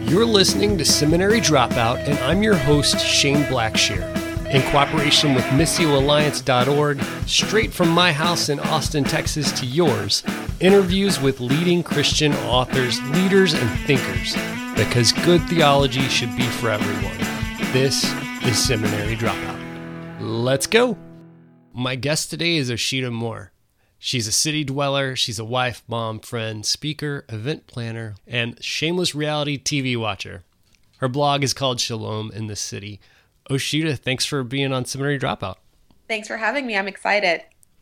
You're listening to Seminary Dropout, and I'm your host, Shane Blackshear. In cooperation with MissioAlliance.org, straight from my house in Austin, Texas to yours, interviews with leading Christian authors, leaders, and thinkers, because good theology should be for everyone. This is Seminary Dropout. Let's go! My guest today is Osheta Moore. She's a city dweller, she's a wife, mom, friend, speaker, event planner, and shameless reality TV watcher. Her blog is called Shalom in the City. Osheta, thanks for being on Seminary Dropout. Thanks for having me. I'm excited.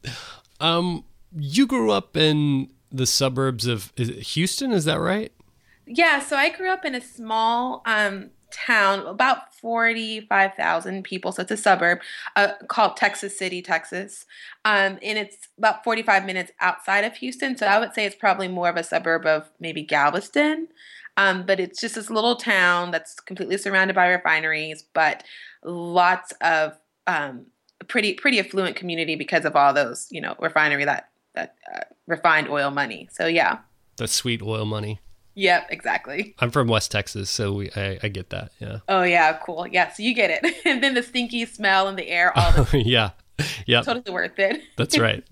You grew up in the suburbs of Houston, is that right? Yeah, so I grew up in a small town, about 45,000 people, so it's a suburb, called Texas City, Texas. And it's about 45 minutes outside of Houston, so I would say it's probably more of a suburb of maybe Galveston. But it's just this little town that's completely surrounded by refineries, but lots of pretty affluent community because of all those, refinery that refined oil money. So yeah. That's sweet oil money. Yep, exactly. I'm from West Texas, so I get that. Yeah. Oh yeah, cool. Yeah, so you get it. And then the stinky smell in the air, all the yeah. Totally worth it. That's right.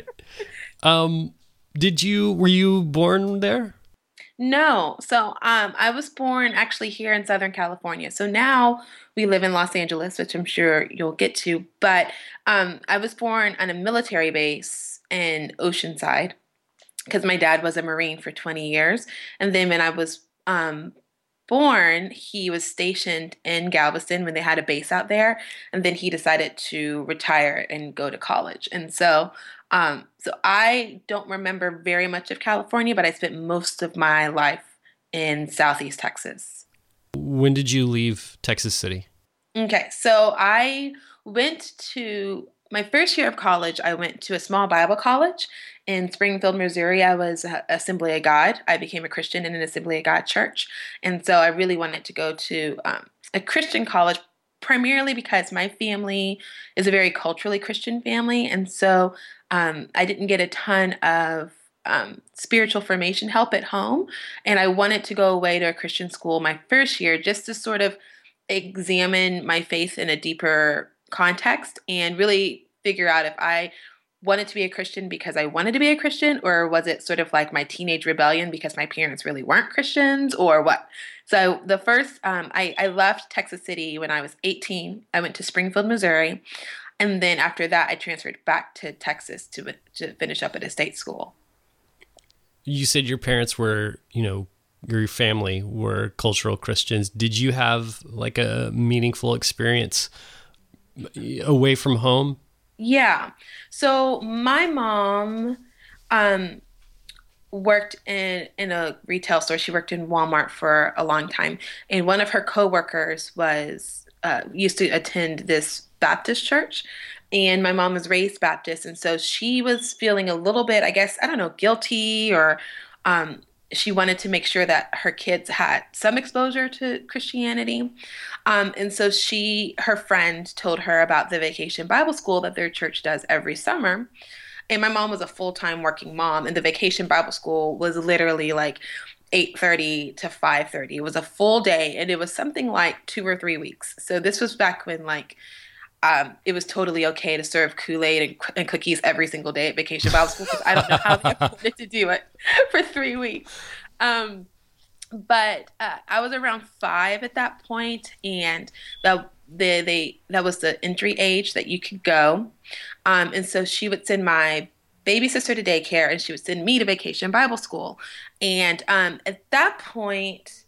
Were you born there? No. So I was born actually here in Southern California. So now we live in Los Angeles, which I'm sure you'll get to. But I was born on a military base in Oceanside because my dad was a Marine for 20 years. And then when I was born, he was stationed in Galveston when they had a base out there. And then he decided to retire and go to college. And so I don't remember very much of California, but I spent most of my life in Southeast Texas. When did you leave Texas City? Okay, so I went to my first year of college. I went to a small Bible college in Springfield, Missouri. I was Assembly of God. I became a Christian in an Assembly of God church. And so I really wanted to go to a Christian college, primarily because my family is a very culturally Christian family. And so I didn't get a ton of spiritual formation help at home. And I wanted to go away to a Christian school my first year just to sort of examine my faith in a deeper context and really figure out if I wanted to be a Christian because I wanted to be a Christian, or was it sort of like my teenage rebellion because my parents really weren't Christians, or what? So the first, I left Texas City when I was 18. I went to Springfield, Missouri. And then after that, I transferred back to Texas to finish up at a state school. You said your parents were, your family were cultural Christians. Did you have like a meaningful experience away from home? Yeah. So my mom worked in a retail store. She worked in Walmart for a long time. And one of her coworkers used to attend this Baptist church. And my mom was raised Baptist. And so she was feeling a little bit, I guess, guilty, or she wanted to make sure that her kids had some exposure to Christianity. And so her friend told her about the Vacation Bible School that their church does every summer. And my mom was a full-time working mom, and the Vacation Bible School was literally like 8:30 to 5:30. It was a full day, and it was something like 2 or 3 weeks. So this was back when it was totally okay to serve Kool-Aid and cookies every single day at Vacation Bible School, because I don't know how they afforded to do it for 3 weeks. But I was around 5 at that point, and that was the entry age that you could go. And so she would send my baby sister to daycare, and she would send me to Vacation Bible School. And at that point,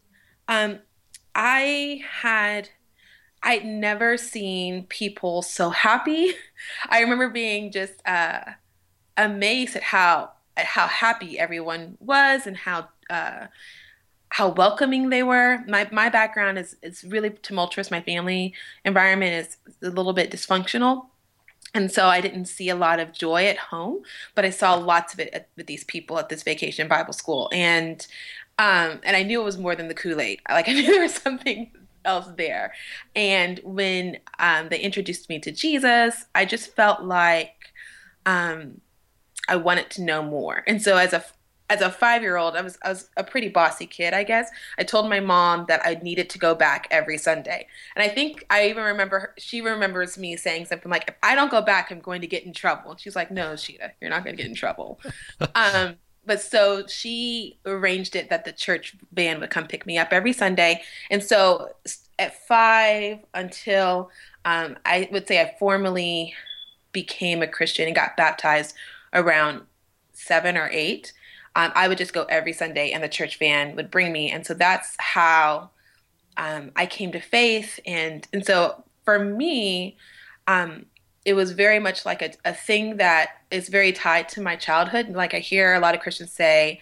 I'd never seen people so happy. I remember being just amazed at how happy everyone was and how welcoming they were. My background is really tumultuous. My family environment is a little bit dysfunctional. And so I didn't see a lot of joy at home, but I saw lots of it with these people at this Vacation Bible School. And I knew it was more than the Kool-Aid. I knew there was something else there. And when they introduced me to Jesus, I just felt like I wanted to know more. And so as a as a 5-year-old, I was a pretty bossy kid, I guess. I told my mom that I needed to go back every Sunday. And I think I even remember she remembers me saying something like, if I don't go back, I'm going to get in trouble. And she's like, no, Sheeta, you're not going to get in trouble. Um, but so she arranged it that the church van would come pick me up every Sunday. And so at 5 until I would say I formally became a Christian and got baptized around 7 or 8. I would just go every Sunday, and the church van would bring me, and so that's how I came to faith. And so for me, um, it was very much like a thing that is very tied to my childhood. Like I hear a lot of Christians say,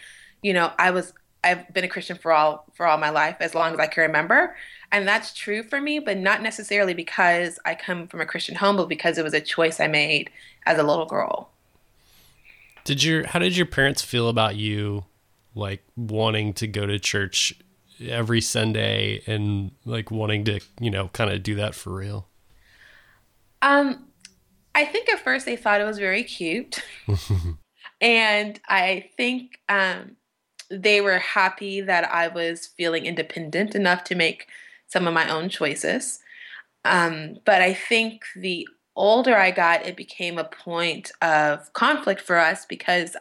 I've been a Christian for all my life, as long as I can remember. And that's true for me, but not necessarily because I come from a Christian home, but because it was a choice I made as a little girl. How did your parents feel about you, like wanting to go to church every Sunday and like wanting to, kind of do that for real? Um, I think at first they thought it was very cute. And I think they were happy that I was feeling independent enough to make some of my own choices. But I think the older I got, it became a point of conflict for us because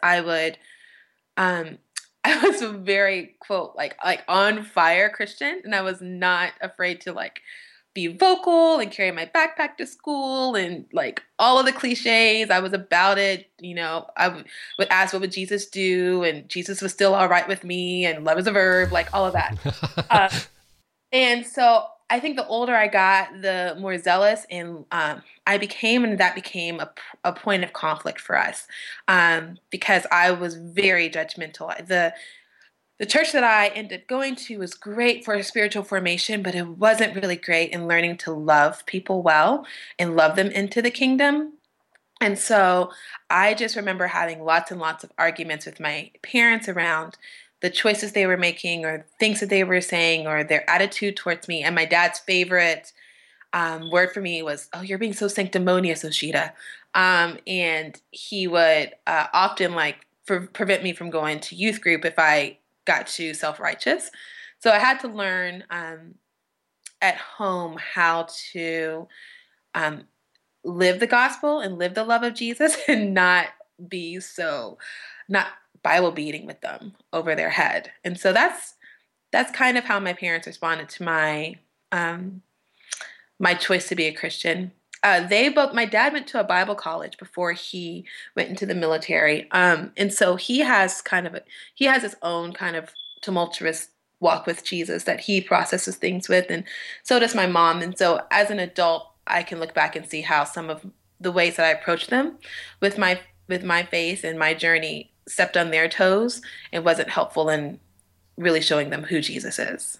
um, I was a very quote like on fire Christian, and I was not afraid to like be vocal and carry my backpack to school and like all of the cliches. I was about it. Would ask what would Jesus do, and Jesus was still all right with me, and love is a verb, like all of that. Uh, and so I think the older I got, the more zealous and I became, and that became a point of conflict for us because I was very judgmental. The church that I ended up going to was great for spiritual formation, but it wasn't really great in learning to love people well and love them into the kingdom. And so I just remember having lots and lots of arguments with my parents around the choices they were making or things that they were saying or their attitude towards me. And my dad's favorite word for me was, "Oh, you're being so sanctimonious, Oshita." And he would often prevent me from going to youth group if I got too self-righteous. So I had to learn at home how to um, live the gospel and live the love of Jesus and not be so not Bible beating with them over their head. And so that's kind of how my parents responded to um, my choice to be a Christian. My dad went to a Bible college before he went into the military. And so he has his own kind of tumultuous walk with Jesus that he processes things with. And so does my mom. And so as an adult, I can look back and see how some of the ways that I approached them with my faith and my journey stepped on their toes and wasn't helpful in really showing them who Jesus is.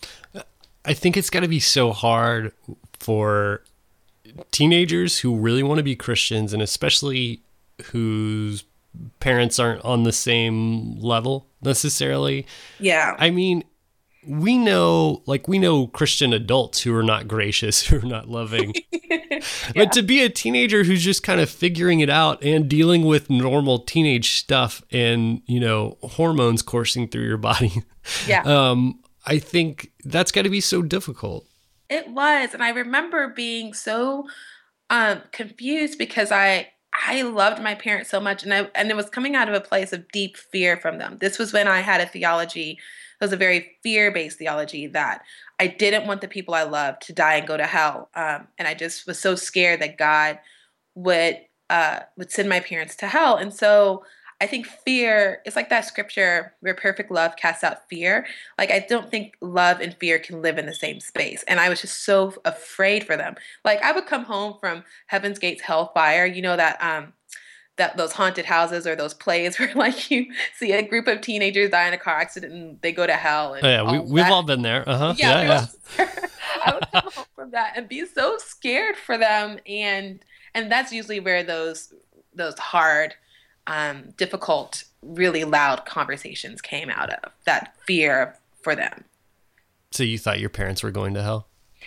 I think it's got to be so hard for teenagers who really want to be Christians, and especially whose parents aren't on the same level necessarily. Yeah. I mean, we know Christian adults who are not gracious, who are not loving. Yeah. But to be a teenager who's just kind of figuring it out and dealing with normal teenage stuff and, hormones coursing through your body. Yeah. I think that's got to be so difficult. It was. And I remember being so confused because I loved my parents so much, and it was coming out of a place of deep fear from them. This was when I had a theology. It was a very fear-based theology that I didn't want the people I loved to die and go to hell. And I just was so scared that God would send my parents to hell. And so I think fear, it's like that scripture where perfect love casts out fear. Like, I don't think love and fear can live in the same space. And I was just so afraid for them. Like, I would come home from Heaven's Gates Hellfire, that those haunted houses or those plays where like you see a group of teenagers die in a car accident and they go to hell. And we've all been there. Yeah. I would come home from that and be so scared for them. And that's usually where those hard, difficult, really loud conversations came out of, that fear for them. So you thought your parents were going to hell?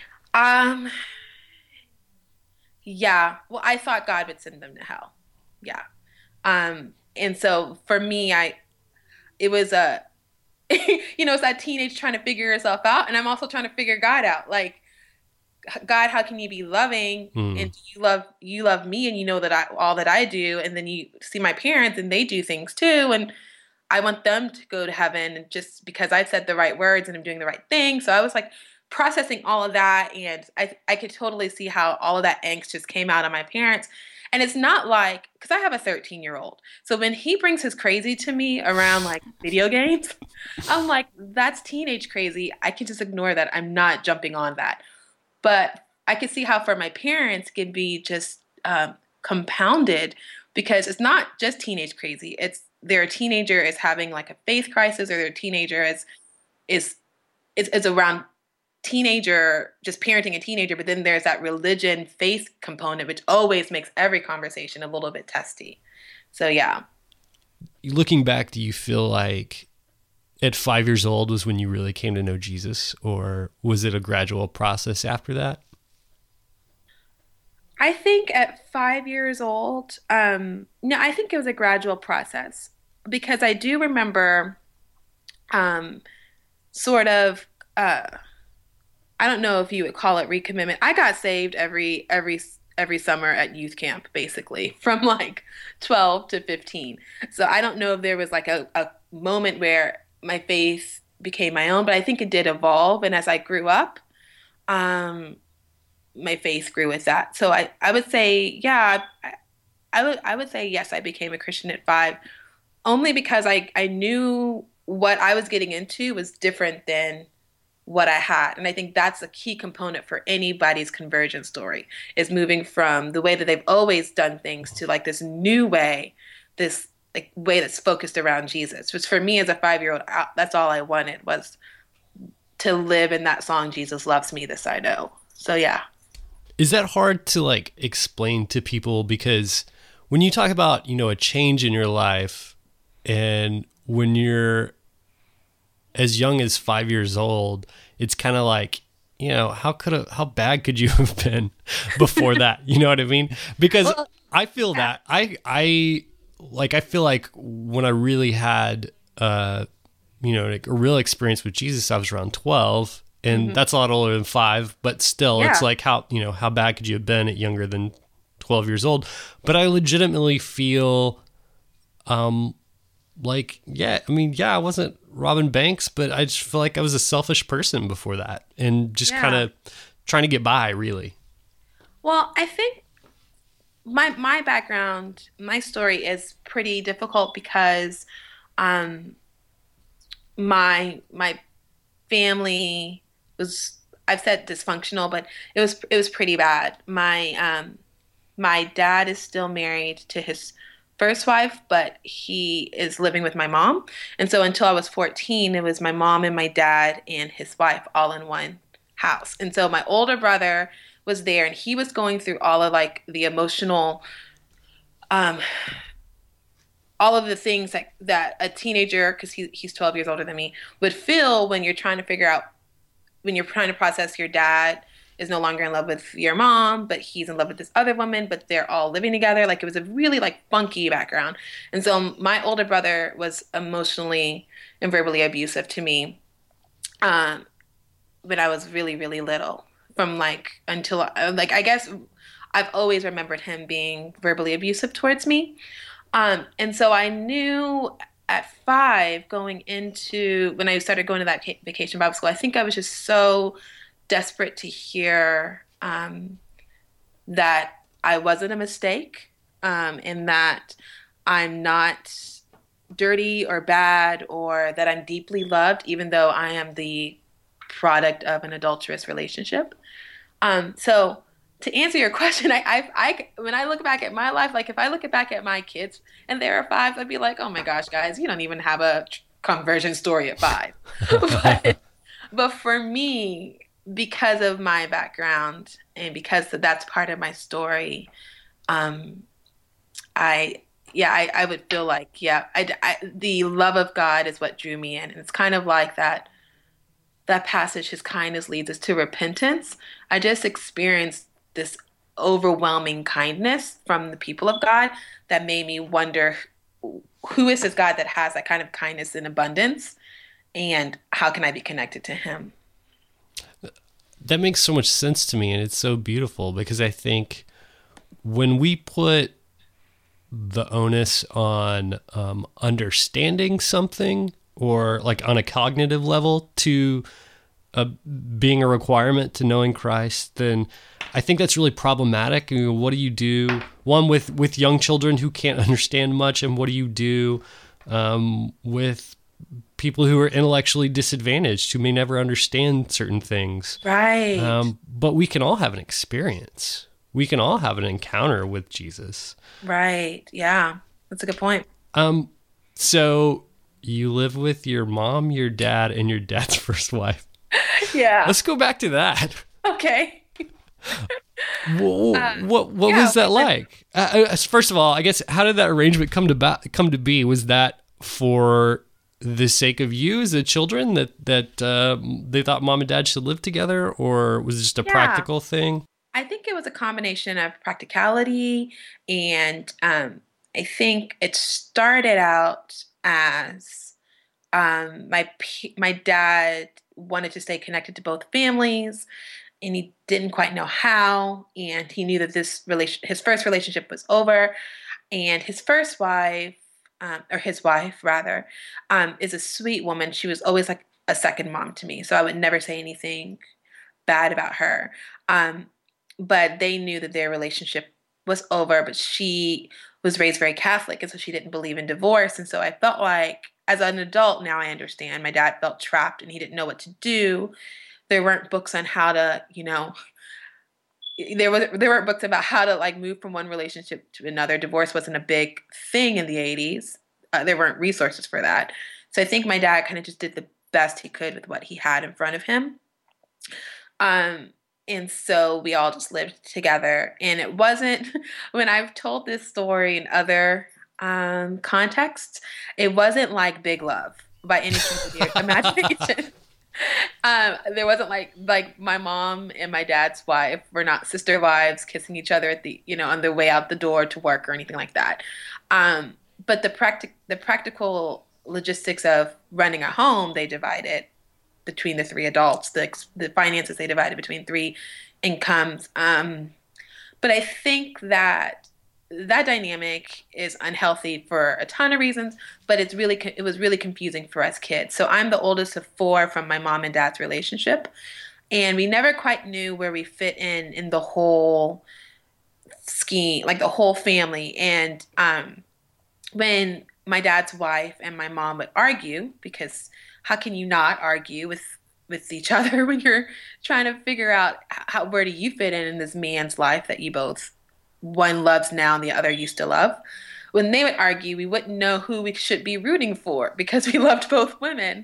Yeah. Well, I thought God would send them to hell. Yeah. And so for me, it was a it's that teenage trying to figure yourself out, and I'm also trying to figure God out. Like, God, how can you be loving Mm. and you love me and you know that I all that I do, and then you see my parents and they do things too, and I want them to go to heaven and just because I've said the right words and I'm doing the right thing. So I was like processing all of that, and I could totally see how all of that angst just came out on my parents. And it's not like because I have a 13-year-old. So when he brings his crazy to me around like video games, I'm like, that's teenage crazy. I can just ignore that. I'm not jumping on that. But I could see how for my parents can be just compounded because it's not just teenage crazy. It's their teenager is having like a faith crisis, or their teenager is around teenager just parenting a teenager. But then there's that religion faith component, which always makes every conversation a little bit testy. So yeah. Looking back, do you feel like at 5 years old was when you really came to know Jesus, or was it a gradual process after that? I think at 5 years old, no, I think it was a gradual process because I do remember, um, sort of, I don't know if you would call it recommitment. I got saved every summer at youth camp, basically from like 12 to 15. So I don't know if there was like a moment where my faith became my own, but I think it did evolve. And as I grew up, um, my faith grew with that. So I would say, yeah, I would say yes, I became a Christian at 5, only because I knew what I was getting into was different than what I had. And I think that's a key component for anybody's conversion story is moving from the way that they've always done things to like this new way, this like way that's focused around Jesus. Which for me as a 5-year-old, that's all I wanted was to live in that song, Jesus loves me, this I know. So yeah. Is that hard to like explain to people? Because when you talk about, a change in your life, and when you're as young as 5 years old, it's kind of like, how bad could you have been before that? You know what I mean? Because Well, I feel yeah. that I feel like when I really had, like a real experience with Jesus, I was around 12, and Hmm. that's a lot older than 5, but still it's Yeah. like how bad could you have been at younger than 12 years old? But I legitimately feel, like, I wasn't robbing banks, but I just feel like I was a selfish person before that and just kind Yeah. of trying to get by, really. Well, I think my background, my story is pretty difficult because um my family was I've said dysfunctional, but it was pretty bad. My dad is still married to his first wife, but he is living with my mom. And so until I was 14, it was my mom and my dad and his wife all in one house. And so my older brother was there and he was going through all of like the emotional um all of the things that a teenager, because he's 12 years older than me, would feel when you're trying to figure out when you're trying to process your dad is no longer in love with your mom, but he's in love with this other woman, but they're all living together. Like it was a really like funky background. And so my older brother was emotionally and verbally abusive to me um, when I was really, really little. From like until like I guess I've always remembered him being verbally abusive towards me. And so I knew at 5 going into when I started going to that vacation Bible school, I think I was just so desperate to hear that I wasn't a mistake, and that I'm not dirty or bad or that I'm deeply loved, even though I am the product of an adulterous relationship. So to answer your question, when I look back at my life, like if I look back at my kids and they're 5, I'd be like, oh my gosh, guys, you don't even have a conversion story at 5. But for me, because of my background and because that's part of my story, um, I yeah, I would feel like yeah, the love of God is what drew me in, and it's kind of like that passage, His kindness leads us to repentance. I just experienced this overwhelming kindness from the people of God that made me wonder. who is this God that has that kind of kindness and abundance, and how can I be connected to him? That makes so much sense to me, and it's so beautiful because I think when we put the onus on understanding something or like on a cognitive level to being a requirement to knowing Christ, then I think that's really problematic. What do you do, one, with young children who can't understand much, and what do you do with people who are intellectually disadvantaged, who may never understand certain things? Right. But we can all have an experience. We can all have an encounter with Jesus. Right. Yeah. That's a good point. So you live with your mom, your dad, and your dad's first wife. Yeah. Let's go back to that. Okay. What Yeah, was that okay. like? First of all, I guess, how did that arrangement come to be? Was that for the sake of you as the children that they thought mom and dad should live together, or was it just a Yeah. practical thing? I think it was a combination of practicality and I think it started out as my dad wanted to stay connected to both families, and he didn't quite know how, and he knew that his first relationship was over, and his first wife, or his wife rather, is a sweet woman. She was always like a second mom to me, so I would never say anything bad about her. Um, but they knew that their relationship was over, but she was raised very Catholic, and so she didn't believe in divorce. And so I felt like, as an adult now, I understand. My dad felt trapped and he didn't know what to do. There weren't books on how to, there weren't books about how to like move from one relationship to another. Divorce wasn't a big thing in the 80s. There weren't resources for that. So I think my dad kind of just did the best he could with what he had in front of him. Um, and so we all just lived together. And it wasn't, when I've told this story in other contexts, it wasn't like Big Love by any stretch of the imagination. There wasn't like my mom and my dad's wife were not sister wives kissing each other at on their way out the door to work or anything like that. But the practical logistics of running a home, they divided between the three adults. The finances they divided between three incomes. But I think that that dynamic is unhealthy for a ton of reasons, but it was really confusing for us kids. So I'm the oldest of four from my mom and dad's relationship, and we never quite knew where we fit in the whole scheme, like the whole family. And when my dad's wife and my mom would argue, because how can you not argue with each other when you're trying to figure out where do you fit in this man's life that you both, one loves now and the other used to love. When they would argue, we wouldn't know who we should be rooting for because we loved both women.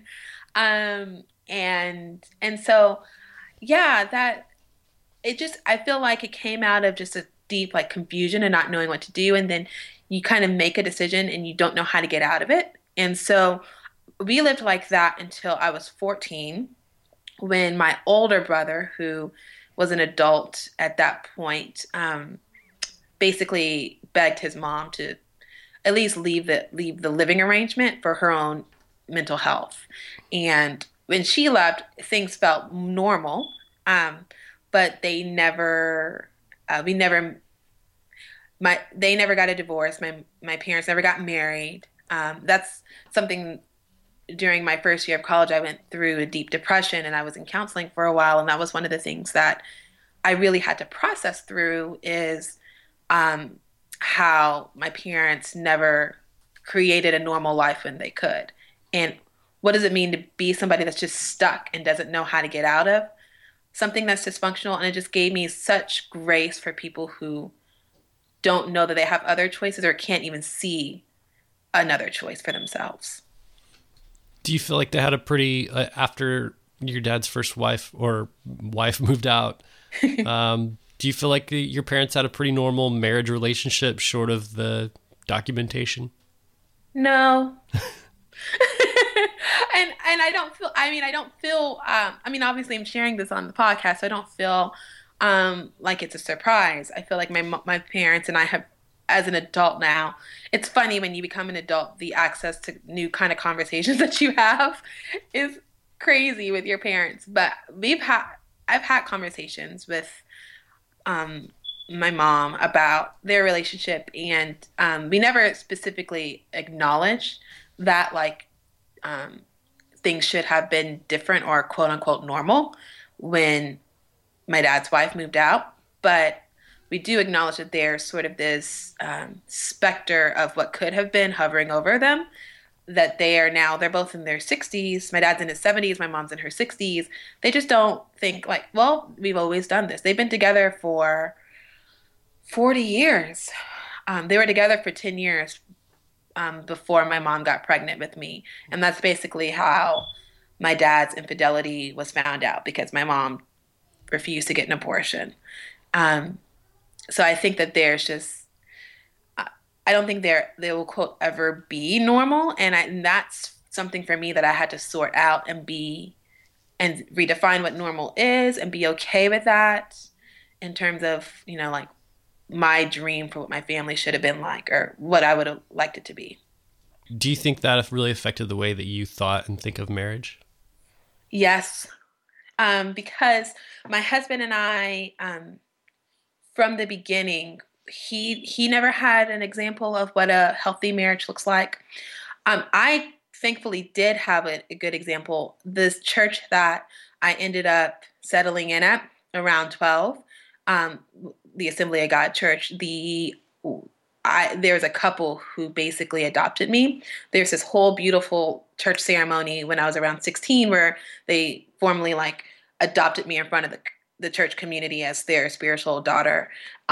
And so yeah, that it just, I feel like it came out of just a deep like confusion and not knowing what to do, and then you kind of make a decision and you don't know how to get out of it. And so we lived like that until I was 14, when my older brother, who was an adult at that point, basically begged his mom to at least leave the living arrangement for her own mental health. And when she left, things felt normal, but we never, they never got a divorce. My parents never got married. That's something. During my first year of college, I went through a deep depression and I was in counseling for a while. And that was one of the things that I really had to process through is how my parents never created a normal life when they could. And what does it mean to be somebody that's just stuck and doesn't know how to get out of something that's dysfunctional? And it just gave me such grace for people who don't know that they have other choices or can't even see another choice for themselves. Do you feel like they had a pretty, after your dad's first wife or wife moved out, do you feel like your parents had a pretty normal marriage relationship short of the documentation? No. And I don't feel obviously I'm sharing this on the podcast, so I don't feel like it's a surprise. I feel like my parents and I have as an adult now, it's funny when you become an adult, the access to new kind of conversations that you have is crazy with your parents. But I've had conversations with um, my mom about their relationship, and we never specifically acknowledged that um, things should have been different or quote unquote normal when my dad's wife moved out. But we do acknowledge that there's sort of this specter of what could have been hovering over them. That they're both in their 60s. My dad's in his 70s, my mom's in her 60s. They just don't think, like, well, we've always done this. They've been together for 40 years. They were together for 10 years before my mom got pregnant with me. And that's basically how my dad's infidelity was found out because my mom refused to get an abortion. Um, so I think that there's just, I don't think they will quote ever be normal. And that's something for me that I had to sort out and redefine what normal is and be okay with that in terms of, like my dream for what my family should have been like or what I would have liked it to be. Do you think that really affected the way that you thought and think of marriage? Yes, because my husband and I, from the beginning, he never had an example of what a healthy marriage looks like. I thankfully did have a good example. This church that I ended up settling in at around 12, um, the Assembly of God Church, there was a couple who basically adopted me. There's this whole beautiful church ceremony when I was around 16 where they formally adopted me in front of the church community as their spiritual daughter.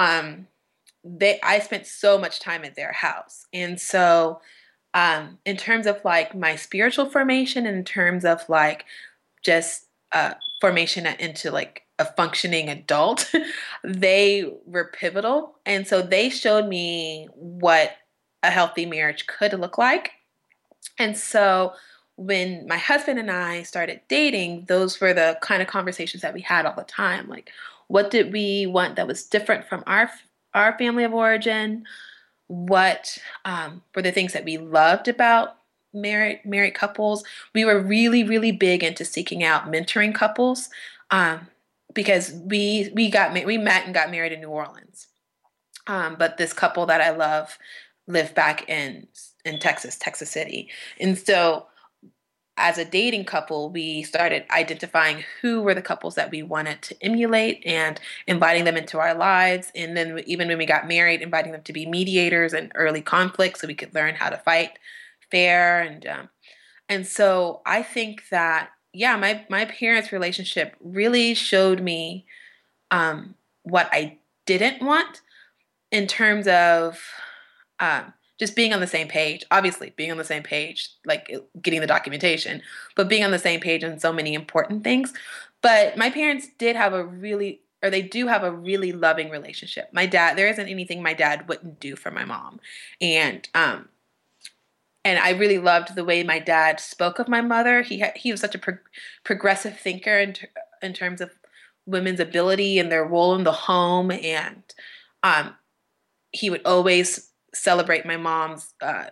I spent so much time at their house. And so in terms of my spiritual formation, in terms of just formation into a functioning adult, they were pivotal. And so they showed me what a healthy marriage could look like. And so when my husband and I started dating, those were the kind of conversations that we had all the time. Like, what did we want that was different from our family of origin? What were the things that we loved about married couples? We were really, really big into seeking out mentoring couples because we met and got married in New Orleans. But this couple that I love lived back in Texas City. And so as a dating couple, we started identifying who were the couples that we wanted to emulate and inviting them into our lives. And then even when we got married, inviting them to be mediators in early conflict so we could learn how to fight fair. And so I think that, yeah, my parents' relationship really showed me what I didn't want in terms of just being on the same page, obviously being on the same page, getting the documentation, but being on the same page on so many important things. But my parents they do have a really loving relationship. My dad, there isn't anything my dad wouldn't do for my mom. And I really loved the way my dad spoke of my mother. He was such a progressive thinker in terms of women's ability and their role in the home. And he would always celebrate my mom's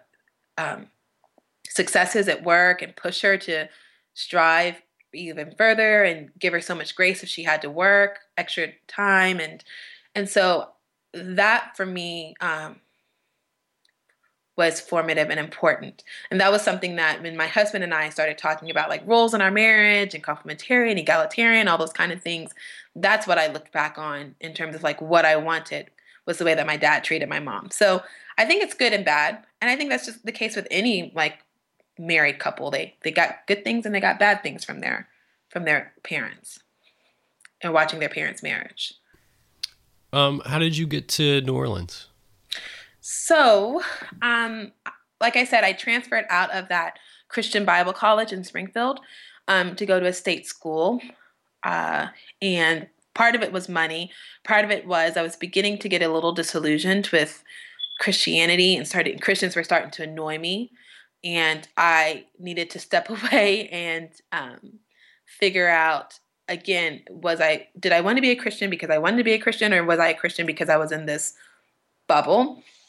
successes at work and push her to strive even further and give her so much grace if she had to work extra time. And so that for me was formative and important. And that was something that when my husband and I started talking about roles in our marriage and complementarian, egalitarian, all those kind of things, that's what I looked back on in terms of what I wanted was the way that my dad treated my mom. So I think it's good and bad. And I think that's just the case with any married couple. They got good things and they got bad things from their parents and watching their parents' marriage. How did you get to New Orleans? So, like I said, I transferred out of that Christian Bible college in Springfield to go to a state school. And part of it was money. Part of it was I was beginning to get a little disillusioned with Christianity and Christians were starting to annoy me. And I needed to step away and figure out, again, did I want to be a Christian because I wanted to be a Christian, or was I a Christian because I was in this bubble?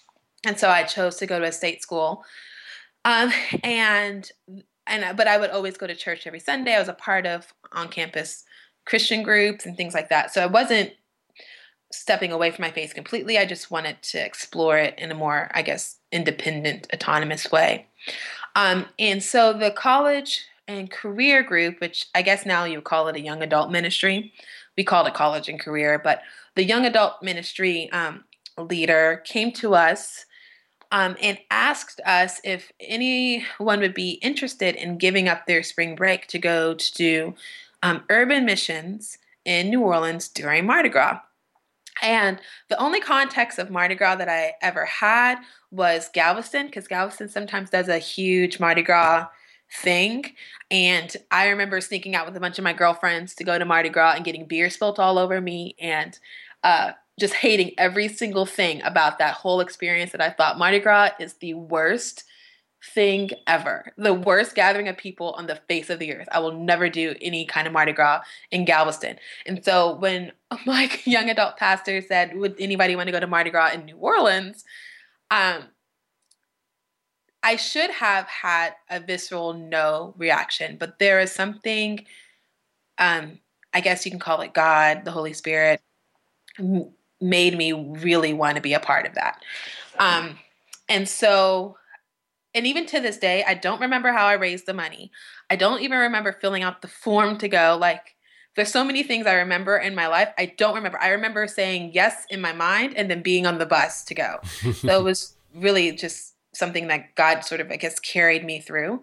And so I chose to go to a state school. Um, and but I would always go to church every Sunday. I was a part of on-campus Christian groups and things like that. So I wasn't stepping away from my faith completely. I just wanted to explore it in a more, I guess, independent, autonomous way. And so the college and career group, which I guess now you would call it a young adult ministry, we called it college and career, but the young adult ministry leader came to us and asked us if anyone would be interested in giving up their spring break to go to do urban missions in New Orleans during Mardi Gras. And the only context of Mardi Gras that I ever had was Galveston, because Galveston sometimes does a huge Mardi Gras thing. And I remember sneaking out with a bunch of my girlfriends to go to Mardi Gras and getting beer spilt all over me and just hating every single thing about that whole experience, that I thought Mardi Gras is the worst thing ever. The worst gathering of people on the face of the earth. I will never do any kind of Mardi Gras in Galveston. And so when my young adult pastor said, would anybody want to go to Mardi Gras in New Orleans? I should have had a visceral no reaction, but there is something, I guess you can call it God, the Holy Spirit, made me really want to be a part of that. And so, and even to this day, I don't remember how I raised the money. I don't even remember filling out the form to go. Like, there's so many things I remember in my life. I don't remember. I remember saying yes in my mind and then being on the bus to go. So it was really just something that God sort of, I guess, carried me through.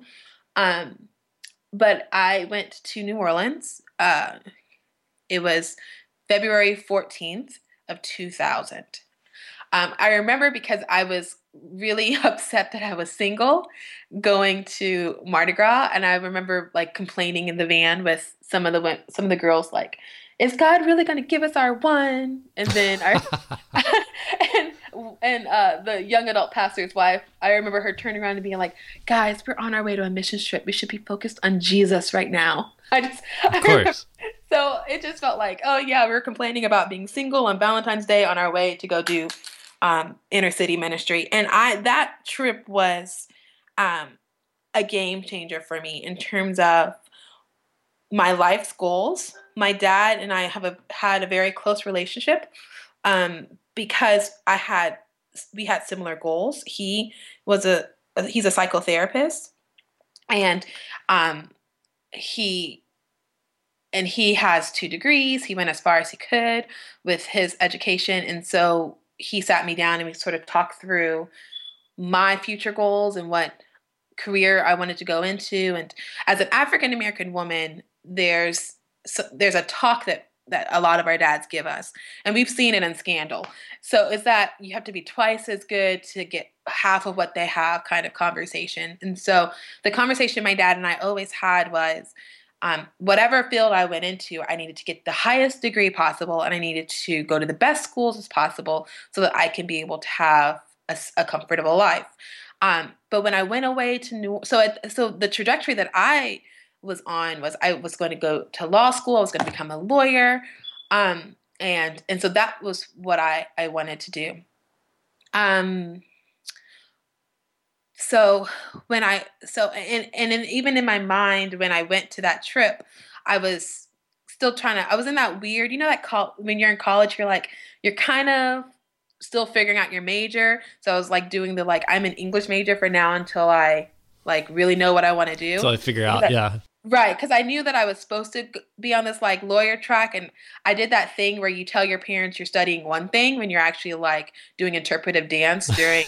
But I went to New Orleans. It was February 14th of 2000. I remember because I was really upset that I was single going to Mardi Gras, and I remember like complaining in the van with some of the girls, like, is God really going to give us our one? And then the young adult pastor's wife, I remember her turning around and being like, guys, we're on our way to a mission trip. We should be focused on Jesus right now. Of course. So it just felt like, oh yeah, we were complaining about being single on Valentine's Day on our way to go do inner city ministry. And that trip was a game changer for me in terms of my life's goals. My dad and I had a very close relationship because we had similar goals. He's a psychotherapist, and he has 2 degrees. He went as far as he could with his education, and so he sat me down and we sort of talked through my future goals and what career I wanted to go into. And as an African American woman, there's a talk that a lot of our dads give us, and we've seen it in Scandal. So is that you have to be twice as good to get half of what they have kind of conversation. And so the conversation my dad and I always had was, whatever field I went into, I needed to get the highest degree possible, and I needed to go to the best schools as possible so that I can be able to have a comfortable life. But when I went away to so the trajectory that I was on was I was going to go to law school. I was going to become a lawyer. And so that was what I wanted to do. So even in my mind, when I went to that trip, I was still I was in that weird, when you're in college, you're kind of still figuring out your major. So I was like doing I'm an English major for now until I really know what I want to do. So I figure out, yeah. Right, because I knew that I was supposed to be on this lawyer track, and I did that thing where you tell your parents you're studying one thing when you're actually doing interpretive dance during.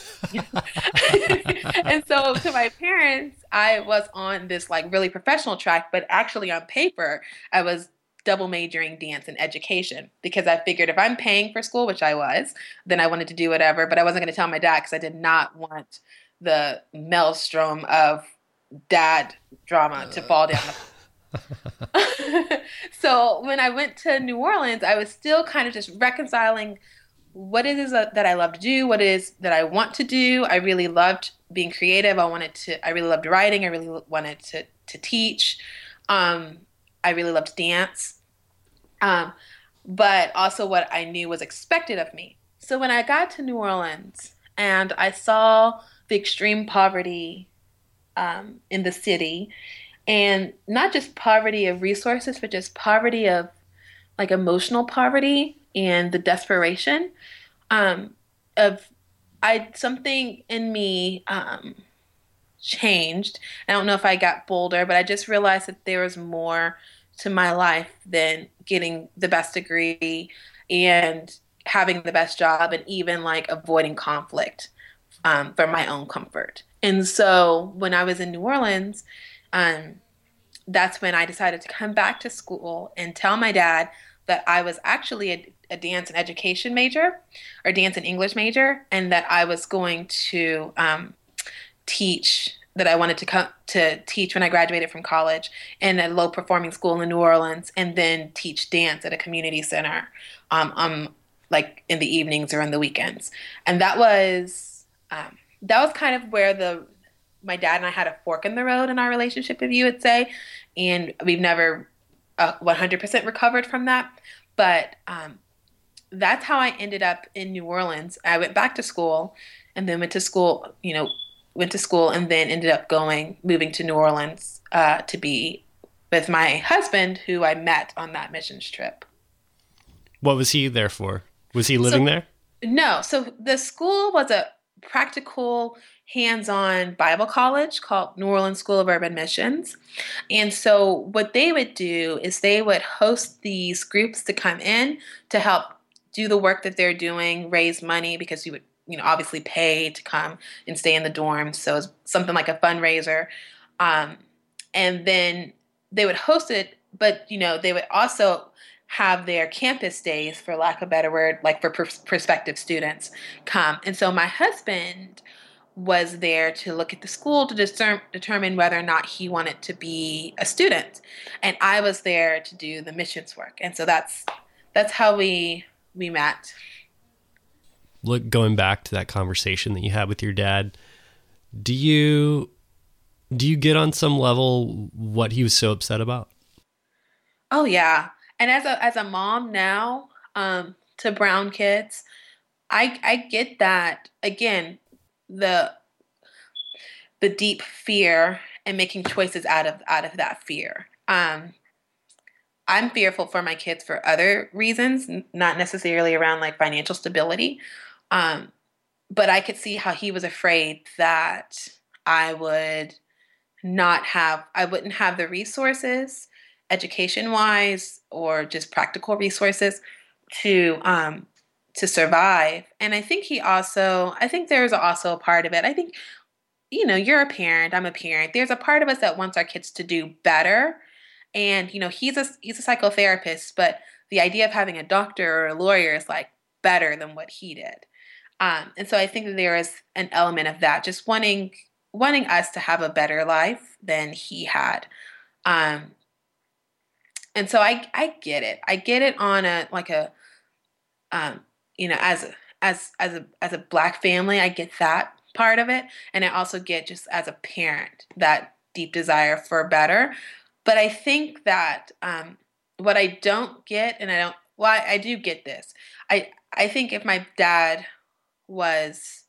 And so to my parents, I was on this really professional track, but actually on paper, I was double majoring dance and education, because I figured if I'm paying for school, which I was, then I wanted to do whatever, but I wasn't going to tell my dad because I did not want the maelstrom of dad drama to fall down. So when I went to New Orleans, I was still kind of just reconciling what it is that I love to do, what it is that I want to do. I really loved being creative. I really loved writing. I really wanted to teach. I really loved dance. But also what I knew was expected of me. So when I got to New Orleans, and I saw the extreme poverty in the city, and not just poverty of resources, but just poverty of like emotional poverty and the desperation um, of I something in me changed. I don't know if I got bolder, but I just realized that there was more to my life than getting the best degree and having the best job and even like avoiding conflict for my own comfort. And so when I was in New Orleans, um, that's when I decided to come back to school and tell my dad that I was actually a dance and education major or dance and English major, and that I was going to teach that I wanted to come to teach when I graduated from college in a low performing school in New Orleans, and then teach dance at a community center, like in the evenings or on the weekends. And that was kind of where the my dad and I had a fork in the road in our relationship, if you would say, and we've never 100% recovered from that. But that's how I ended up in New Orleans. I went back to school, and then went to school, and then ended up moving to New Orleans to be with my husband, who I met on that missions trip. What was he there for? Was he living there? No. So the school was a practical, hands-on Bible college called New Orleans School of Urban Missions. And so what they would do is they would host these groups to come in to help do the work that they're doing, raise money, because you would, obviously pay to come and stay in the dorms. So it's something like a fundraiser. And then they would host it, but, they would also have their campus days, for lack of a better word, like for prospective students come. And so my husband was there to look at the school to determine whether or not he wanted to be a student. And I was there to do the missions work. And so that's how we met. Look, going back to that conversation that you had with your dad, do you get on some level what he was so upset about? Oh yeah. And as a mom now, to brown kids, I get that. Again, the deep fear and making choices out of that fear. I'm fearful for my kids for other reasons, not necessarily around like financial stability. But I could see how he was afraid that I wouldn't have the resources, education wise, or just practical resources to survive. And I think there's also a part of it. I think, you're a parent, I'm a parent. There's a part of us that wants our kids to do better. And, he's a psychotherapist, but the idea of having a doctor or a lawyer is like better than what he did. And so I think that there is an element of that, just wanting us to have a better life than he had. And so I get it. I get it on as a Black family, I get that part of it. And I also get, just as a parent, that deep desire for better. But I think that what I don't get, I do get this. I think if my dad was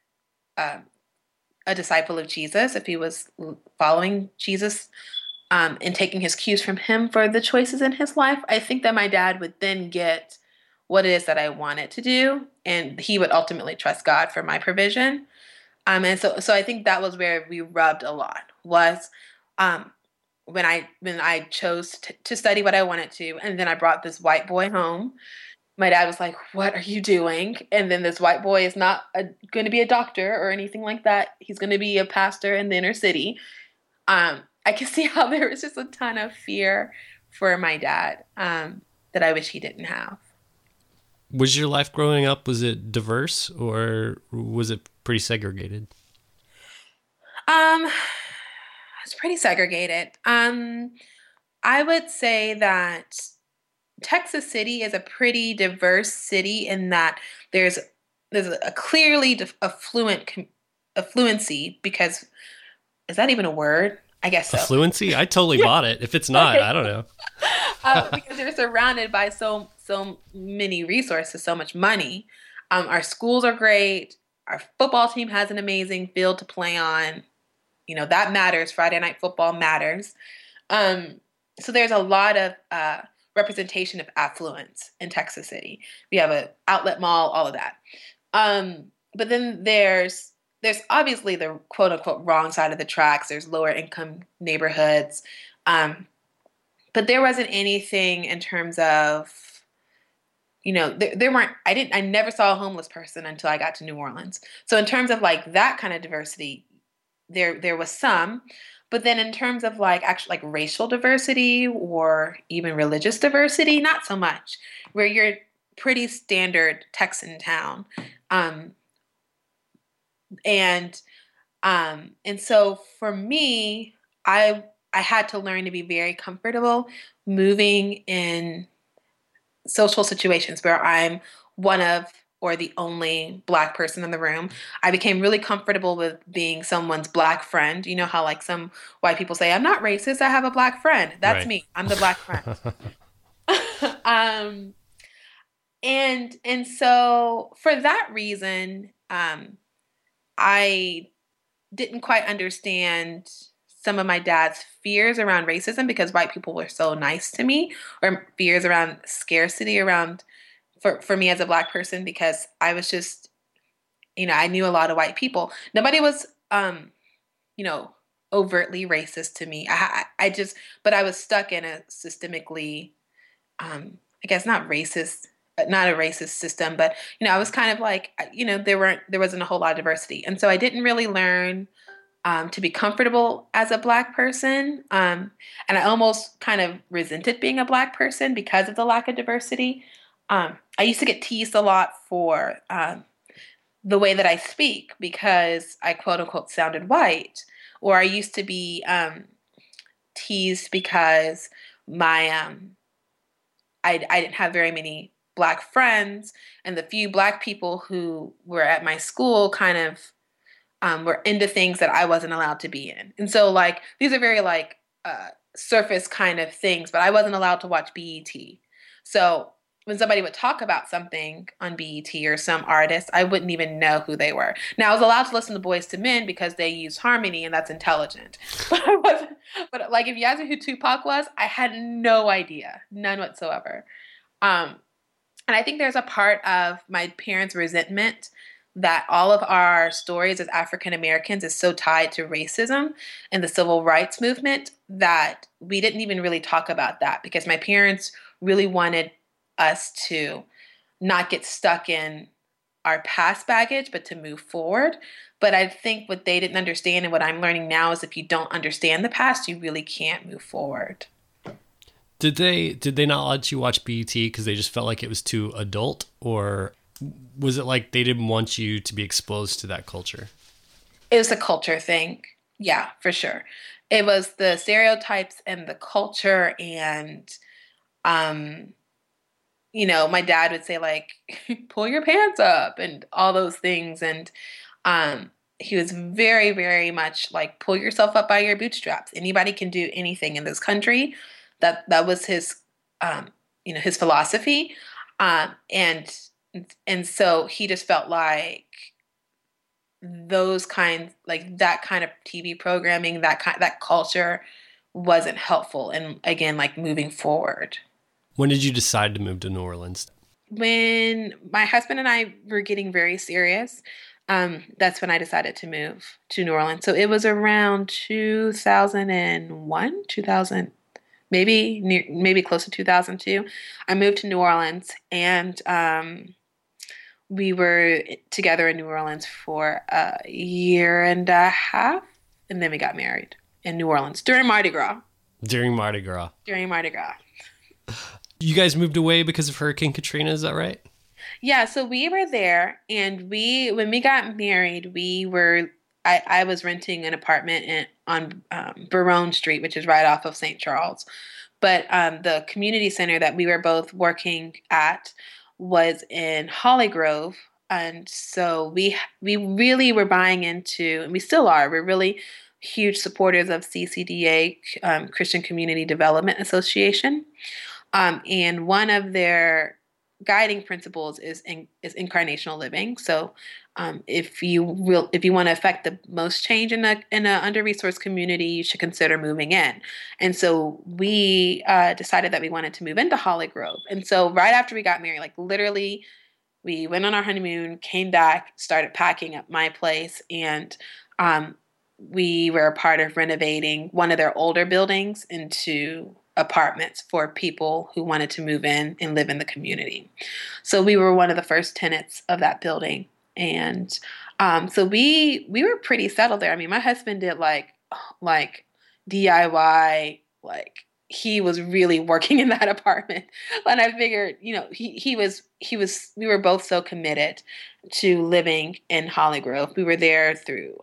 a disciple of Jesus, if he was following Jesus and taking his cues from him for the choices in his life, I think that my dad would then get what it is that I wanted to do, and he would ultimately trust God for my provision. And so I think that was where we rubbed a lot, was when I chose to study what I wanted to, and then I brought this white boy home. My dad was like, "What are you doing?" And then this white boy is not going to be a doctor or anything like that. He's going to be a pastor in the inner city. I can see how there was just a ton of fear for my dad that I wish he didn't have. Was your life growing up, was it diverse, or was it pretty segregated? It's pretty segregated. I would say that Texas City is a pretty diverse city in that there's a clearly affluency, because is that even a word? I guess so. Affluency? I totally bought it. If it's not, I don't know. Because they're surrounded by so many resources, so much money. Our schools are great. our football team has an amazing field to play on. That matters. Friday night football matters. So there's a lot of representation of affluence in Texas City. We have an outlet mall, all of that. But then there's obviously the quote unquote wrong side of the tracks. There's lower income neighborhoods. But there wasn't anything in terms of, there weren't, I never saw a homeless person until I got to New Orleans. So in terms of like that kind of diversity, there was some, but then in terms of like actually like racial diversity or even religious diversity, not so much, where you're pretty standard Texan town. And so for me, I had to learn to be very comfortable moving in social situations where I'm one of or the only Black person in the room. I became really comfortable with being someone's Black friend. You know how like some white people say, I'm not racist, I have a Black friend. That's Right. me. I'm the Black friend. And so for that reason, I didn't quite understand some of my dad's fears around racism because white people were so nice to me, or fears around scarcity around for me as a Black person, because I was just, I knew a lot of white people. Nobody was, overtly racist to me. But I was stuck in a systemically, I guess not a racist system, but, I was kind of like, there wasn't a whole lot of diversity. And so I didn't really learn to be comfortable as a Black person. And I almost kind of resented being a Black person because of the lack of diversity. I used to get teased a lot for the way that I speak because I quote unquote sounded white, or I used to be teased because I didn't have very many Black friends, and the few Black people who were at my school kind of were into things that I wasn't allowed to be in. And so like these are very like surface kind of things, but I wasn't allowed to watch BET. So when somebody would talk about something on BET or some artist, I wouldn't even know who they were. Now I was allowed to listen to Boyz II Men because they used harmony and that's intelligent. But I wasn't. But like if you asked me who Tupac was, I had no idea, none whatsoever. And I think there's a part of my parents' resentment that all of our stories as African Americans is so tied to racism and the civil rights movement that we didn't even really talk about that, because my parents really wanted us to not get stuck in our past baggage, but to move forward. But I think what they didn't understand and what I'm learning now is if you don't understand the past, you really can't move forward. Did they not let you watch BET because they just felt like it was too adult, or was it like they didn't want you to be exposed to that culture? It was a culture thing. Yeah, for sure. It was the stereotypes and the culture, and my dad would say like, pull your pants up and all those things. And he was very, very much like, pull yourself up by your bootstraps. Anybody can do anything in this country. That was his, his philosophy. And so he just felt like that kind of TV programming, that culture wasn't helpful. And again, like moving forward. When did you decide to move to New Orleans? When my husband and I were getting very serious, that's when I decided to move to New Orleans. So it was around 2001, 2000, maybe close to 2002. I moved to New Orleans, and we were together in New Orleans for a year and a half, and then we got married in New Orleans during Mardi Gras. During Mardi Gras. You guys moved away because of Hurricane Katrina, is that right? Yeah, so we were there, and when we got married, I was renting an apartment on Baronne Street, which is right off of St. Charles. But the community center that we were both working at was in Holly Grove. And so we really were buying into, and we still are, we're really huge supporters of CCDA, Christian Community Development Association. And one of their guiding principles is incarnational living. So If you want to affect the most change in a under-resourced community, you should consider moving in. And so we decided that we wanted to move into Holly Grove. And so right after we got married, like literally, we went on our honeymoon, came back, started packing up my place, and we were a part of renovating one of their older buildings into apartments for people who wanted to move in and live in the community. So we were one of the first tenants of that building. And so we were pretty settled there. I mean, my husband did like DIY, like he was really working in that apartment. And I figured, you know, we were both so committed to living in Holly Grove. We were there through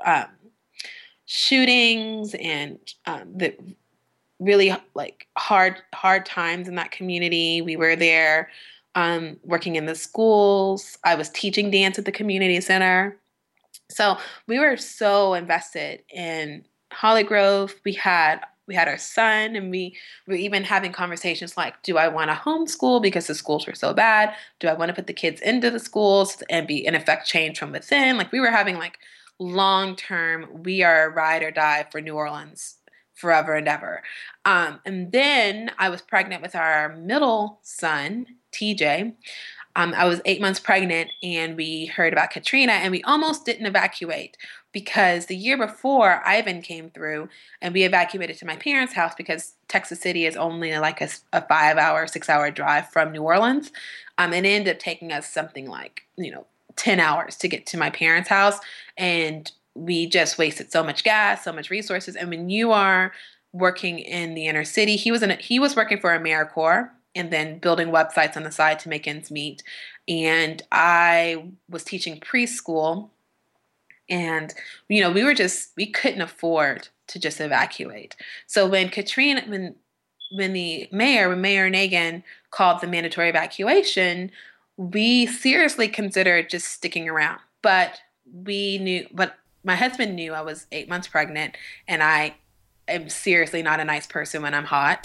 shootings and the really like hard times in that community. We were there working in the schools. I was teaching dance at the community center. So we were so invested in Holly Grove. We had our son, and we were even having conversations like, do I want to homeschool because the schools were so bad? Do I want to put the kids into the schools and be in effect change from within? Like we were having like long term, we are ride or die for New Orleans forever and ever. And then I was pregnant with our middle son, TJ. I was 8 months pregnant, and we heard about Katrina, and we almost didn't evacuate because the year before Ivan came through, and we evacuated to my parents' house because Texas City is only like a 5-hour, 6-hour drive from New Orleans. And it ended up taking us something like, 10 hours to get to my parents' house. And we just wasted so much gas, so much resources. And when you are working in the inner city, he was working for AmeriCorps and then building websites on the side to make ends meet. And I was teaching preschool, and we couldn't afford to just evacuate. So when Mayor Nagin called the mandatory evacuation, we seriously considered just sticking around. But my husband knew I was 8 months pregnant, and I am seriously not a nice person when I'm hot.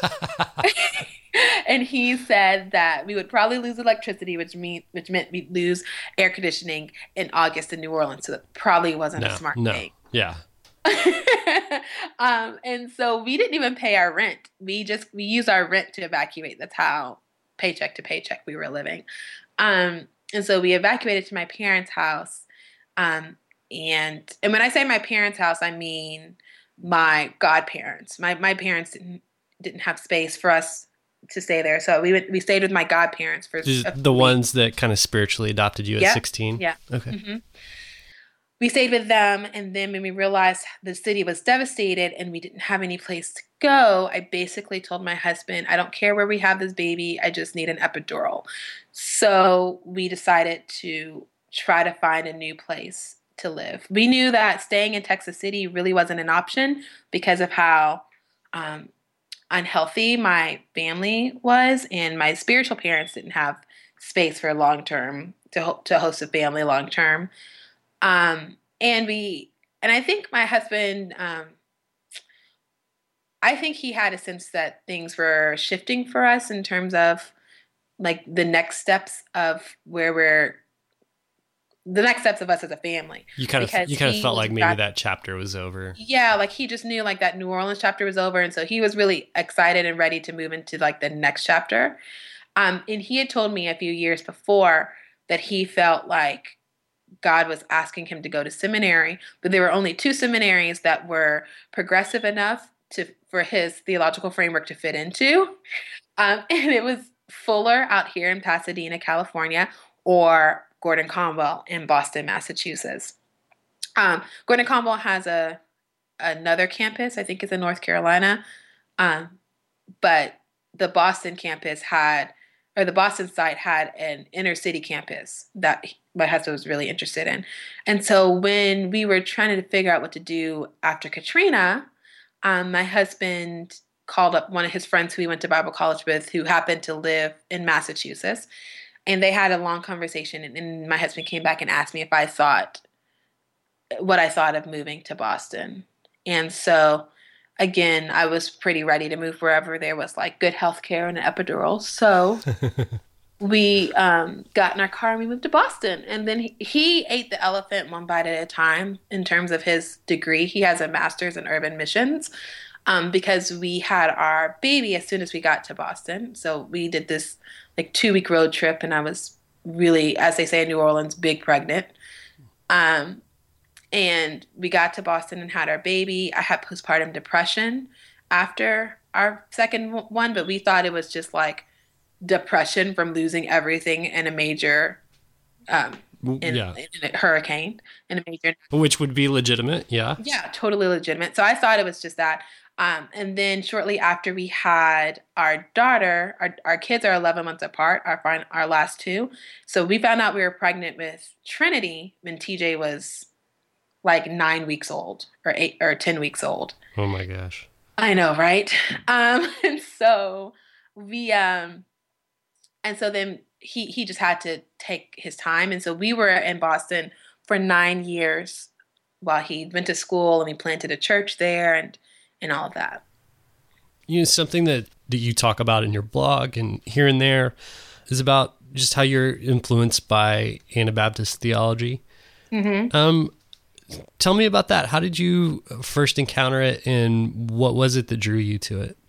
And he said that we would probably lose electricity, which meant we'd lose air conditioning in August in New Orleans. So that probably wasn't a smart thing. Yeah. And so we didn't even pay our rent. We used our rent to evacuate. That's how paycheck to paycheck we were living. And so we evacuated to my parents' house. And when I say my parents' house, I mean my godparents. My parents didn't have space for us to stay there, so we stayed with my godparents for the ones that kind of spiritually adopted you at 16. Yeah. Okay. Mm-hmm. We stayed with them, and then when we realized the city was devastated and we didn't have any place to go, I basically told my husband, I don't care where we have this baby, I just need an epidural. So we decided to try to find a new place to live. We knew that staying in Texas City really wasn't an option because of how unhealthy my family was, and my spiritual parents didn't have space for long-term to host a family long-term. And I think my husband, I think he had a sense that things were shifting for us in terms of like the next steps of us as a family. You kind of felt like maybe that chapter was over. Yeah, like he just knew like that New Orleans chapter was over, and so he was really excited and ready to move into like the next chapter. And he had told me a few years before that he felt like God was asking him to go to seminary, but there were only 2 seminaries that were progressive enough for his theological framework to fit into. And it was Fuller out here in Pasadena, California, or Gordon Conwell in Boston, Massachusetts. Gordon Conwell has another campus, I think it's in North Carolina. But the Boston site had an inner city campus that my husband was really interested in. And so when we were trying to figure out what to do after Katrina, my husband called up one of his friends who he went to Bible college with, who happened to live in Massachusetts. And they had a long conversation, and my husband came back and asked me if I thought of moving to Boston. And so, again, I was pretty ready to move wherever there was like good health care and an epidural. So we got in our car and we moved to Boston. And then he ate the elephant one bite at a time in terms of his degree. He has a master's in urban missions because we had our baby as soon as we got to Boston. So we did this like 2 week road trip, and I was really, as they say in New Orleans, big pregnant. Um, and we got to Boston and had our baby. I had postpartum depression after our second one, but we thought it was just like depression from losing everything in a major Yeah. in a hurricane, in a major. Which would be legitimate. Yeah. Yeah, totally legitimate. So I thought it was just that. And then shortly after we had our daughter, our kids are 11 months apart, our last two. So we found out we were pregnant with Trinity when TJ was like 9 weeks old or 8 or 10 weeks old. Oh my gosh. I know, right? And so we and so then he just had to take his time, and so we were in Boston for 9 years while he went to school and we planted a church there and all of that. Something that you talk about in your blog and here and there is about just how you're influenced by Anabaptist theology. Mm-hmm. Tell me about that. How did you first encounter it, and what was it that drew you to it?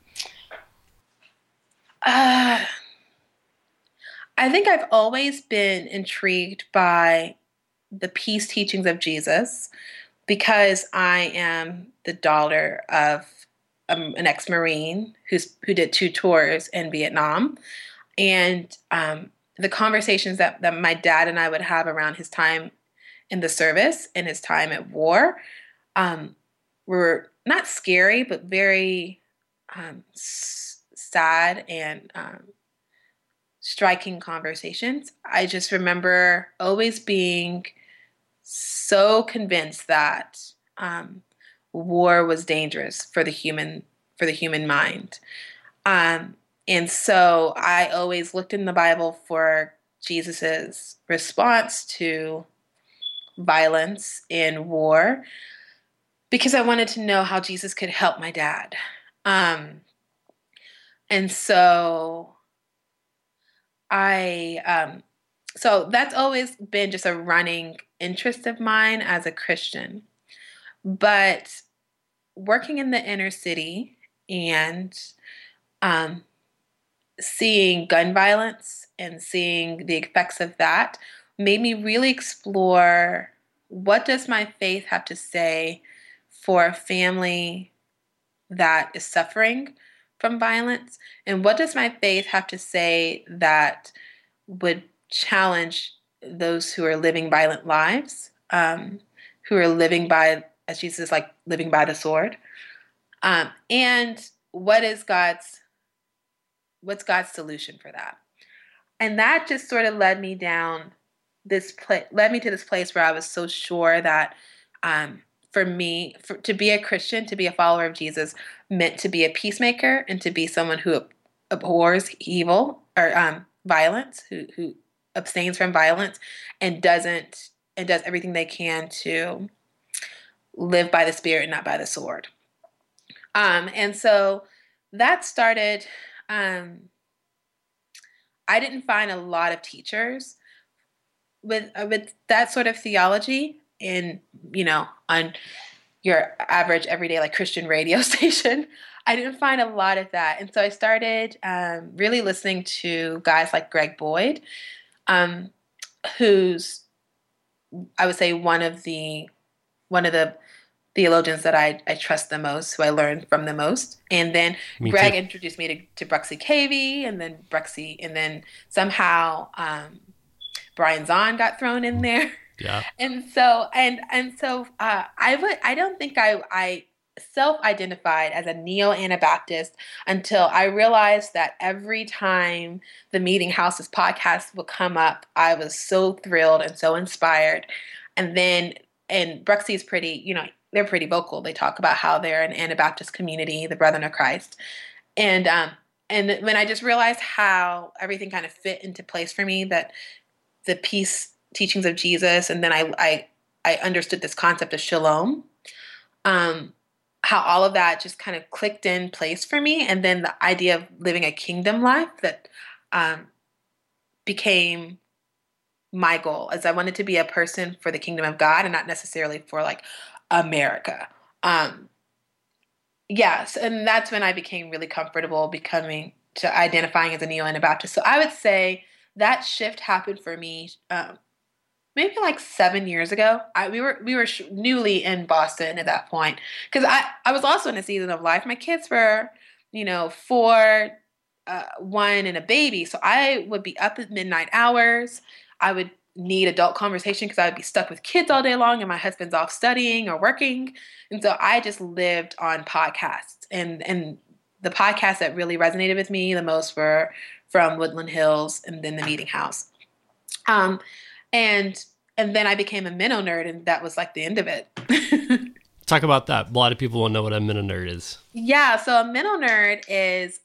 I think I've always been intrigued by the peace teachings of Jesus because I am the daughter of an ex-Marine who did 2 tours in Vietnam. And the conversations that my dad and I would have around his time in the service and his time at war were not scary, but very sad and striking conversations. I just remember always being so convinced that war was dangerous for the human mind. And so I always looked in the Bible for Jesus's response to violence in war because I wanted to know how Jesus could help my dad. And so so that's always been just a running interest of mine as a Christian. But working in the inner city and seeing gun violence and seeing the effects of that made me really explore, what does my faith have to say for a family that is suffering from violence? And what does my faith have to say that would challenge those who are living violent lives, who are living by, as Jesus is like, living by the sword? And what's God's solution for that? And that just sort of led me to this place where I was so sure that for me, to be a Christian, to be a follower of Jesus, meant to be a peacemaker and to be someone who abhors evil or violence, who abstains from violence and does everything they can to live by the Spirit and not by the sword. And so that started. I didn't find a lot of teachers with that sort of theology on your average everyday like Christian radio station. I didn't find a lot of that. And so I started really listening to guys like Greg Boyd, who's, I would say, one of the theologians that I trust the most, who I learned from the most. And then Greg introduced me to Bruxy Cavey, and then somehow Brian Zahn got thrown in there. Yeah. And so I don't think I self-identified as a neo-Anabaptist until I realized that every time the Meeting Houses podcast would come up, I was so thrilled and so inspired. And Bruxy is pretty, they're pretty vocal. They talk about how they're an Anabaptist community, the Brethren of Christ. And when I just realized how everything kind of fit into place for me, that the peace teachings of Jesus, and then I understood this concept of shalom, how all of that just kind of clicked in place for me. And then the idea of living a kingdom life that became my goal, as I wanted to be a person for the kingdom of God and not necessarily for like America. Um, yes, and that's when I became really comfortable becoming to identifying as a neo Anabaptist. So I would say that shift happened for me maybe like 7 years ago. We were newly in Boston at that point because I was also in a season of life. My kids were 4, one, and a baby, so I would be up at midnight hours. I would need adult conversation because I would be stuck with kids all day long, and my husband's off studying or working, and so I just lived on podcasts and the podcasts that really resonated with me the most were from Woodland Hills and then the Meeting House. Um, and and then I became a minnow nerd, and that was like the end of it. Talk about that. A lot of people won't know what a minnow nerd is. Yeah, so a minnow nerd is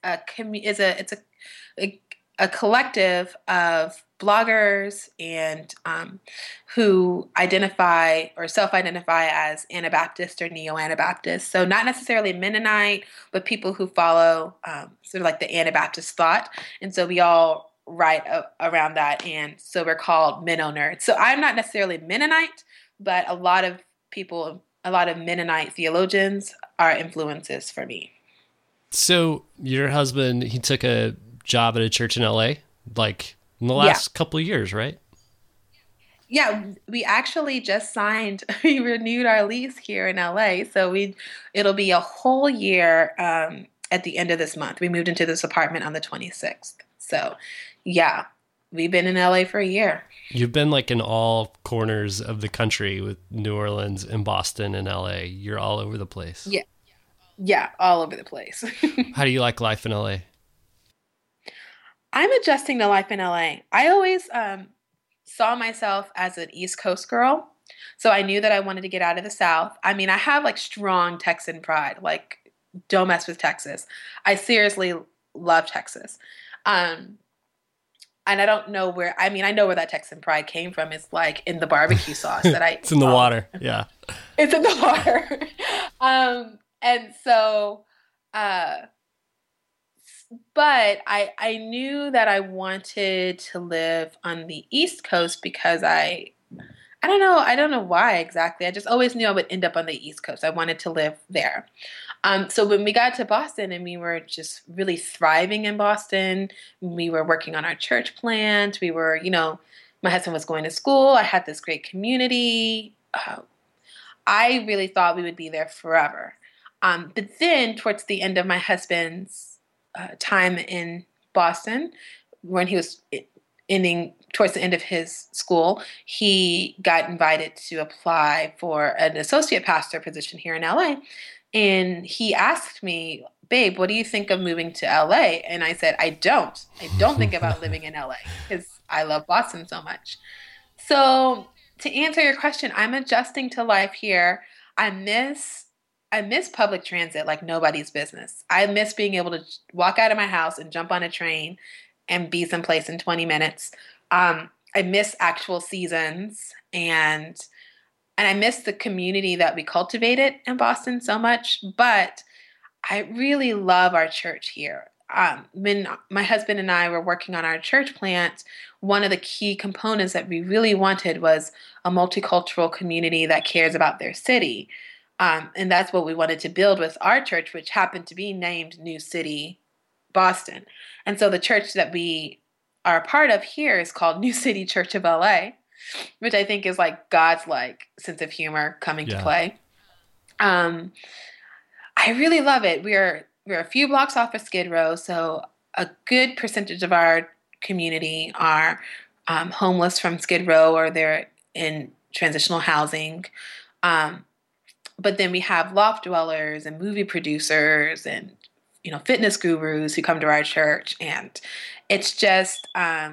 a collective of bloggers and who identify or self-identify as Anabaptist or neo-Anabaptist. So not necessarily Mennonite, but people who follow sort of like the Anabaptist thought. And so we all write around that, and so we're called minnow nerds. So I'm not necessarily Mennonite, but a lot of Mennonite theologians are influences for me. So your husband, he took a job at a church in LA, like in the last couple of years, right? Yeah, we actually just signed, we renewed our lease here in LA. So it'll be a whole year at the end of this month. We moved into this apartment on the 26th. So yeah, we've been in LA for a year. You've been like in all corners of the country with New Orleans and Boston and LA. You're all over the place. Yeah, all over the place. How do you like life in LA? I'm adjusting to life in LA. I always saw myself as an East Coast girl. So I knew that I wanted to get out of the South. I mean, I have like strong Texan pride, like don't mess with Texas. I seriously love Texas. And I don't know I know where that Texan pride came from. It's like in the barbecue sauce that it's in the water. Yeah. It's in the water. And so, but I knew that I wanted to live on the East Coast because I don't know why exactly. I just always knew I would end up on the East Coast. I wanted to live there. So when we got to Boston and we were just really thriving in Boston, we were working on our church plant. We were, my husband was going to school. I had this great community. I really thought we would be there forever. But then towards the end of my husband's time in Boston, when he was ending towards the end of his school, he got invited to apply for an associate pastor position here in LA. And he asked me, babe, what do you think of moving to LA? And I said, I don't think about living in LA because I love Boston so much. So to answer your question, I'm adjusting to life here. I miss public transit like nobody's business. I miss being able to walk out of my house and jump on a train and be someplace in 20 minutes. I miss actual seasons and I miss the community that we cultivated in Boston so much, but I really love our church here. When my husband and I were working on our church plant, one of the key components that we really wanted was a multicultural community that cares about their city. And that's what we wanted to build with our church, which happened to be named New City Boston. And so the church that we are a part of here is called New City Church of LA, which I think is like God's like sense of humor coming to play. I really love it. We're a few blocks off of Skid Row, so a good percentage of our community are homeless from Skid Row or they're in transitional housing. But then we have loft dwellers and movie producers and fitness gurus who come to our church, and it's just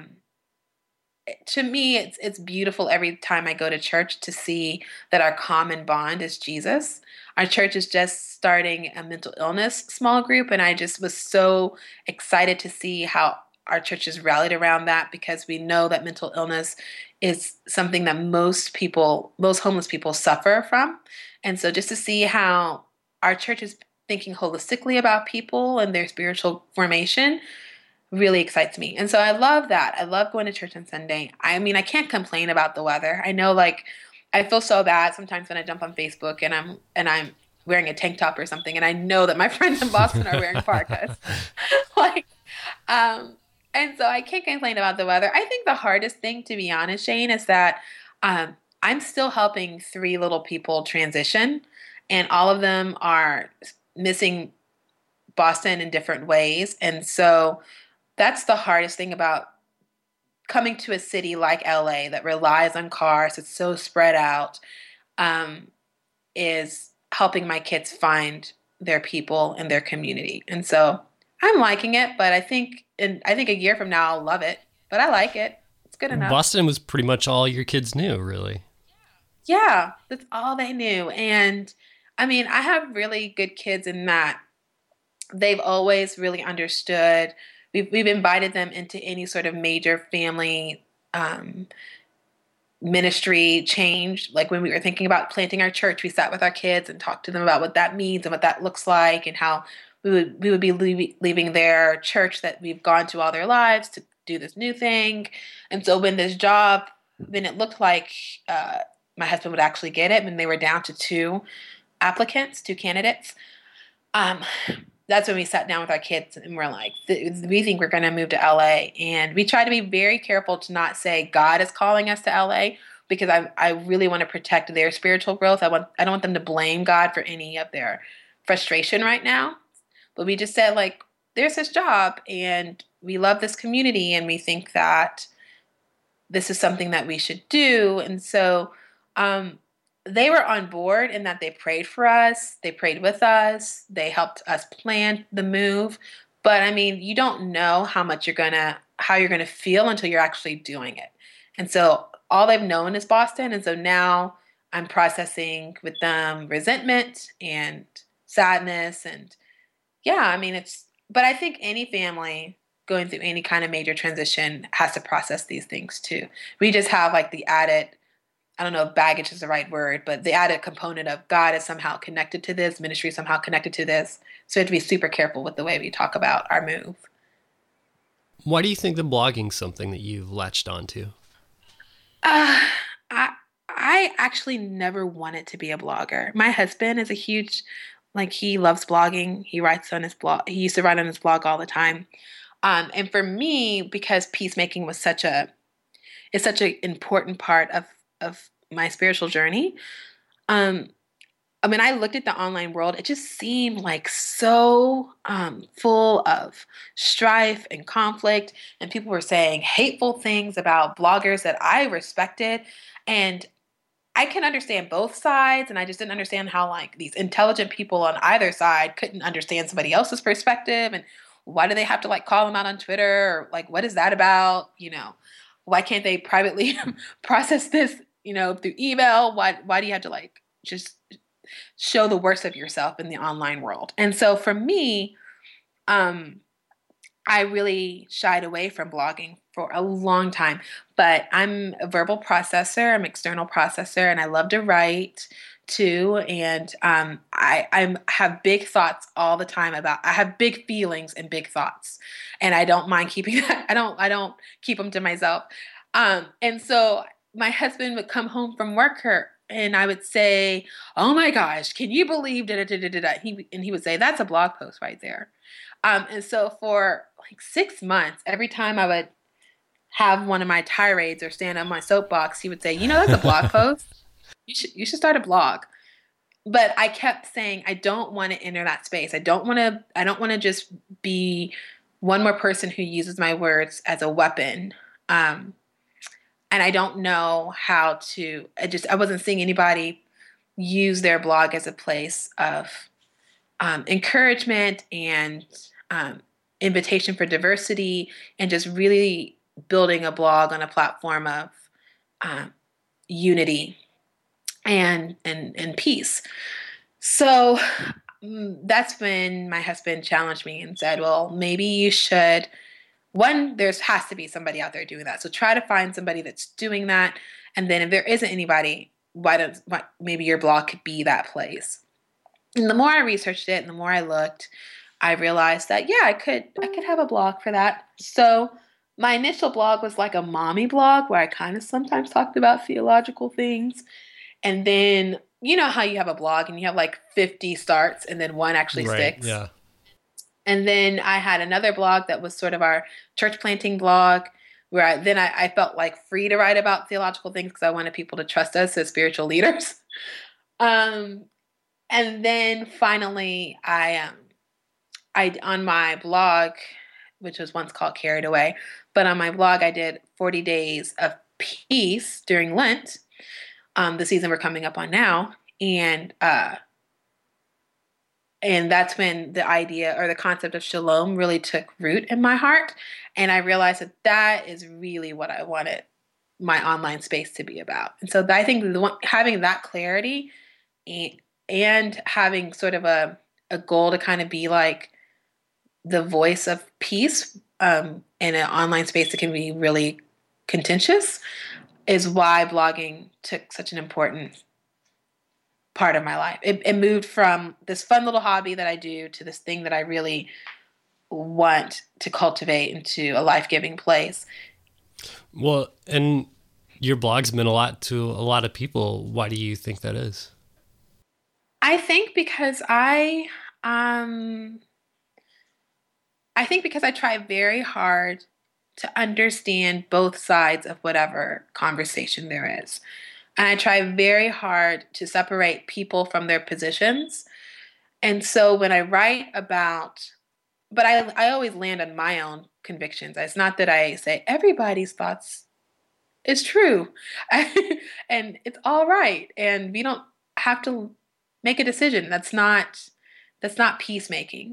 to me, it's beautiful every time I go to church to see that our common bond is Jesus. Our church is just starting a mental illness small group, and I just was so excited to see how our church has rallied around that because we know that mental illness is something that most homeless people suffer from. And so just to see how our church is thinking holistically about people and their spiritual formation really excites me. And so I love that. I love going to church on Sunday. I mean, I can't complain about the weather. I know like I feel so bad sometimes when I jump on Facebook and I'm wearing a tank top or something and I know that my friends in Boston are wearing parkas. Like um and so I can't complain about the weather. I think the hardest thing, to be honest, Shane, is that I'm still helping three little people transition, and all of them are missing Boston in different ways. And so that's the hardest thing about coming to a city like LA that relies on cars, it's so spread out, um, is helping my kids find their people and their community. And so I'm liking it, but I think a year from now I'll love it. But I like it. It's good enough. Boston was pretty much all your kids knew, really. Yeah, that's all they knew. And I mean, I have really good kids in that they've always really understood. We've invited them into any sort of major family um, ministry change. Like when we were thinking about planting our church, we sat with our kids and talked to them about what that means and what that looks like, and how we would be leaving their church that we've gone to all their lives to do this new thing. And so when it looked like uh, my husband would actually get it, when they were down to two candidates, um, that's when we sat down with our kids and we're like, we think we're going to move to LA. And we try to be very careful to not say God is calling us to LA, because I really want to protect their spiritual growth. I don't want them to blame God for any of their frustration right now. But we just said, like, there's this job and we love this community and we think that this is something that we should do. And so um, they were on board in that they prayed for us, they prayed with us, they helped us plan the move. But I mean, you don't know how you're gonna feel until you're actually doing it. And so all they've known is Boston. And so now I'm processing with them resentment and sadness. And yeah, I mean, but I think any family going through any kind of major transition has to process these things too. We just have like the added, I don't know if baggage is the right word, but the added component of God is somehow connected to this, ministry is somehow connected to this. So we have to be super careful with the way we talk about our move. Why do you think the blogging's something that you've latched onto? Uh, I I actually never wanted to be a blogger. My husband is a huge, like, he loves blogging. He writes on his blog. He used to write on his blog all the time. And for me, because peacemaking was such an important part of my spiritual journey. Um, I mean, I looked at the online world. It just seemed like so full of strife and conflict, and people were saying hateful things about bloggers that I respected. And I can understand both sides, and I just didn't understand how like these intelligent people on either side couldn't understand somebody else's perspective, and why do they have to like call them out on Twitter, or like what is that about? Why can't they privately process this, through email? Why do you have to like just show the worst of yourself in the online world? And so for me, um, I really shied away from blogging for a long time, but I'm a verbal processor, I'm an external processor, and I love to write too. And I have big thoughts all the time I have big feelings and big thoughts, and I don't mind keeping that. I don't keep them to myself. And so my husband would come home from work hurt, and I would say, "Oh my gosh, can you believe da da da da da?" He would say, "That's a blog post right there." And so for like 6 months, every time I would have one of my tirades or stand on my soapbox, he would say, "That's a blog post. You should start a blog." But I kept saying, I don't want to enter that space. I don't want to just be one more person who uses my words as a weapon. Um, and I don't know how to. I wasn't seeing anybody use their blog as a place of encouragement and um, invitation for diversity, and just really building a blog on a platform of um, unity and peace. So that's when my husband challenged me and said, "Well, maybe you should. One, there has to be somebody out there doing that. So try to find somebody that's doing that, and then if there isn't anybody, maybe your blog could be that place." And the more I researched it and the more I looked, I realized that, yeah, I could have a blog for that. So my initial blog was like a mommy blog where I kind of sometimes talked about theological things. And then, you know how you have a blog and you have like 50 starts and then one actually Right, sticks. yeah. And then I had another blog that was sort of our church planting blog, where I felt like free to write about theological things because I wanted people to trust us as spiritual leaders. And then finally, I on my blog, which was once called Carried Away, but on my blog I did 40 days of peace during Lent, the season we're coming up on now, and that's when the idea or the concept of shalom really took root in my heart. And I realized that is really what I wanted my online space to be about. And so I think having that clarity and having sort of a goal to kind of be like the voice of peace in an online space that can be really contentious is why blogging took such an important part of my life. It moved from this fun little hobby that I do to this thing that I really want to cultivate into a life-giving place. Well, and your blog's meant a lot to a lot of people. Why do you think that is? I think because I try very hard to understand both sides of whatever conversation there is. And I try very hard to separate people from their positions. And so when I write about, but I always land on my own convictions. It's not that I say everybody's thoughts is true and it's all right. And we don't have to make a decision. That's not peacemaking.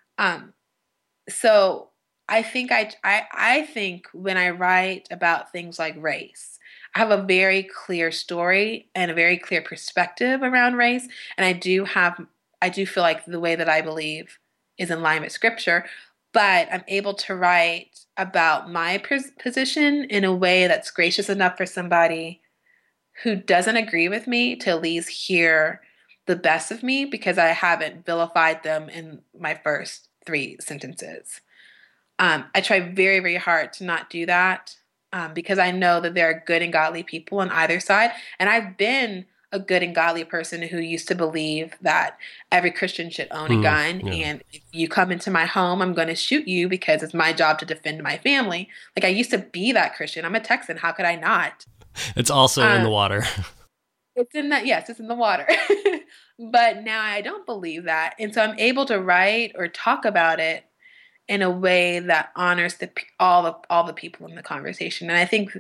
So I think I think when I write about things like race, I have a very clear story and a very clear perspective around race. And I do feel like the way that I believe is in line with scripture, but I'm able to write about my position in a way that's gracious enough for somebody who doesn't agree with me to at least hear the best of me because I haven't vilified them in my first 3 sentences. I try very, very hard to not do that because I know that there are good and godly people on either side. And I've been a good and godly person who used to believe that every Christian should own a gun. Yeah. And if you come into my home, I'm going to shoot you because it's my job to defend my family. Like I used to be that Christian. I'm a Texan. How could I not? It's also in the water. It's in that. Yes, it's in the water. But now I don't believe that. And so I'm able to write or talk about it in a way that honors all the people in the conversation. And I think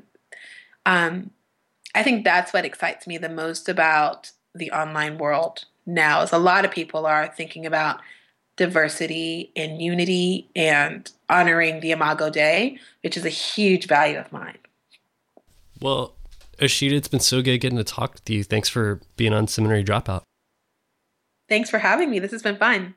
that's what excites me the most about the online world now is a lot of people are thinking about diversity and unity and honoring the Imago Dei, which is a huge value of mine. Well, Osheta, it's been so good getting to talk with you. Thanks for being on Seminary Dropout. Thanks for having me. This has been fun.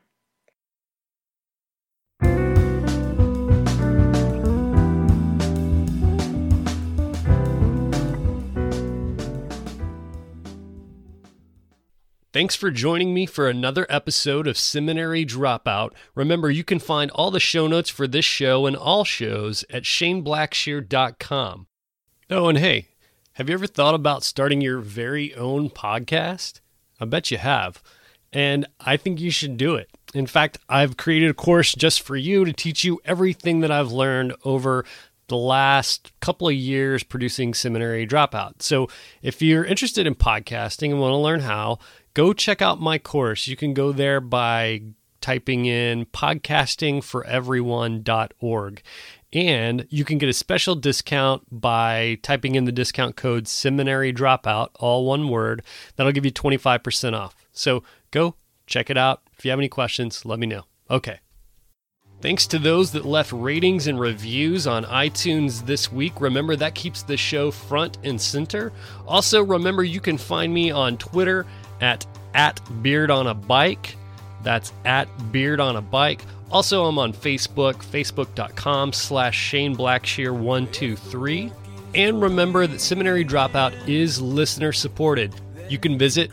Thanks for joining me for another episode of Seminary Dropout. Remember, you can find all the show notes for this show and all shows at ShaneBlackshear.com. Oh, and hey, have you ever thought about starting your very own podcast? I bet you have. And I think you should do it. In fact, I've created a course just for you to teach you everything that I've learned over the last couple of years producing Seminary Dropout. So if you're interested in podcasting and want to learn how, go check out my course. You can go there by typing in podcastingforeveryone.org. And you can get a special discount by typing in the discount code Seminary Dropout, all one word. That'll give you 25% off. So go check it out. If you have any questions, let me know. Okay. Thanks to those that left ratings and reviews on iTunes this week. Remember, that keeps the show front and center. Also, remember, you can find me on Twitter at beardonabike. That's at beardonabike. Also, I'm on Facebook, facebook.com/ShaneBlackshear123. And remember that Seminary Dropout is listener supported. You can visit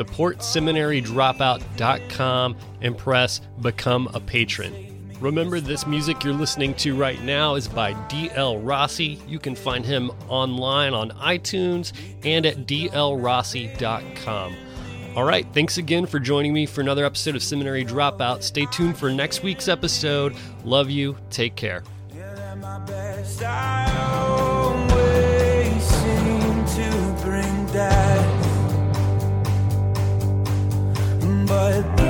supportseminarydropout.com and press Become a Patron. Remember, this music you're listening to right now is by D.L. Rossi. You can find him online on iTunes and at dlrossi.com. All right, thanks again for joining me for another episode of Seminary Dropout. Stay tuned for next week's episode. Love you. Take care. But